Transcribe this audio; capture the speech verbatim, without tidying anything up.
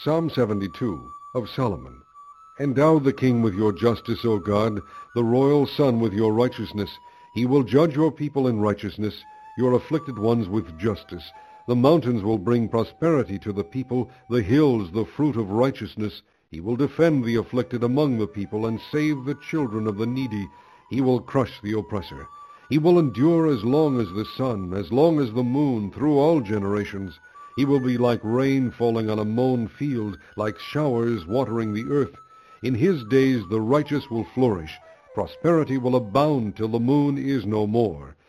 Psalm seventy-two of Solomon. Endow the king with your justice, O God, the royal son with your righteousness. He will judge your people in righteousness, your afflicted ones with justice. The mountains will bring prosperity to the people, the hills the fruit of righteousness. He will defend the afflicted among the people and save the children of the needy. He will crush the oppressor. He will endure as long as the sun, as long as the moon, through all generations. He will be like rain falling on a mown field, like showers watering the earth. In his days the righteous will flourish. Prosperity will abound till the moon is no more.